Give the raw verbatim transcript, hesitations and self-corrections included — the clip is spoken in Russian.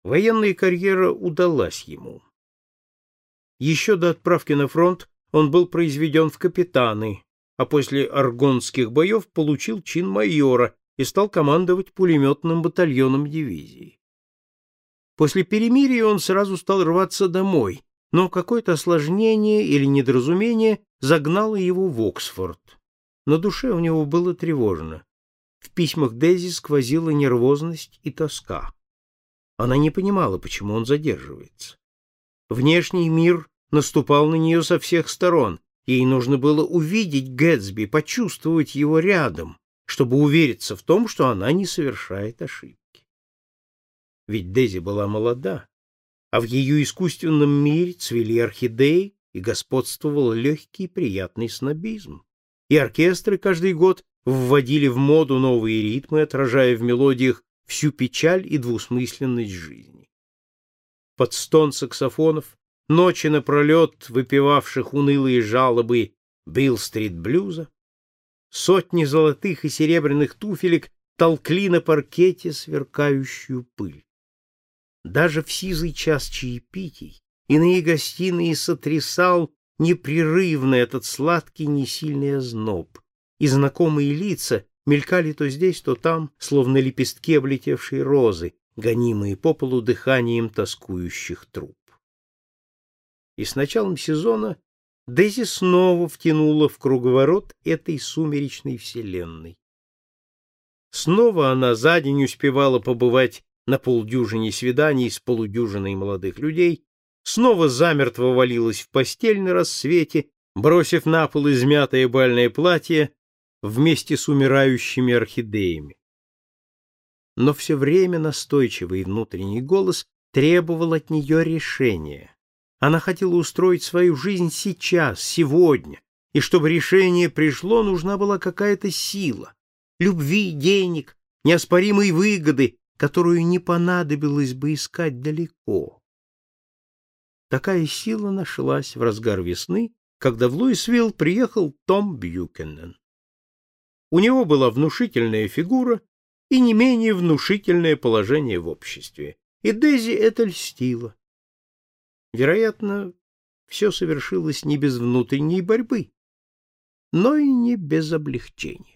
Военная карьера удалась ему. Еще до отправки на фронт он был произведен в капитаны, а после аргонских боев получил чин майора и стал командовать пулеметным батальоном дивизии. После перемирия он сразу стал рваться домой, но какое-то осложнение или недоразумение загнало его в Оксфорд. На душе у него было тревожно. В письмах Дейзи сквозила нервозность и тоска. Она не понимала, почему он задерживается. Внешний мир наступал на нее со всех сторон. Ей нужно было увидеть Гэтсби, почувствовать его рядом, чтобы увериться в том, что она не совершает ошибки. Ведь Дейзи была молода, а в ее искусственном мире цвели орхидеи и господствовал легкий приятный снобизм. И оркестры каждый год вводили в моду новые ритмы, отражая в мелодиях всю печаль и двусмысленность жизни. Под стон саксофонов, ночи напролет выпевавших унылые жалобы Билл-стрит-блюза, сотни золотых и серебряных туфелек толкли на паркете сверкающую пыль. Даже в сизый час чаепитий иные гостиные сотрясал непрерывно этот сладкий несильный озноб, и знакомые лица мелькали то здесь, то там, словно лепестки облетевшей розы, гонимые по полу дыханием тоскующих труп. И с началом сезона Дейзи снова втянула в круговорот этой сумеречной вселенной. Снова она за день успевала побывать на полдюжине свиданий с полудюжиной молодых людей, снова замертво валилась в постель на рассвете, бросив на пол измятое бальное платье вместе с умирающими орхидеями. Но все время настойчивый внутренний голос требовал от нее решения. Она хотела устроить свою жизнь сейчас, сегодня, и чтобы решение пришло, нужна была какая-то сила, любви, денег, неоспоримой выгоды, которую не понадобилось бы искать далеко. Такая сила нашлась в разгар весны, когда в Луисвилл приехал Том Бьюкенен. У него была внушительная фигура и не менее внушительное положение в обществе, и Дейзи это льстило. Вероятно, все совершилось не без внутренней борьбы, но и не без облегчения.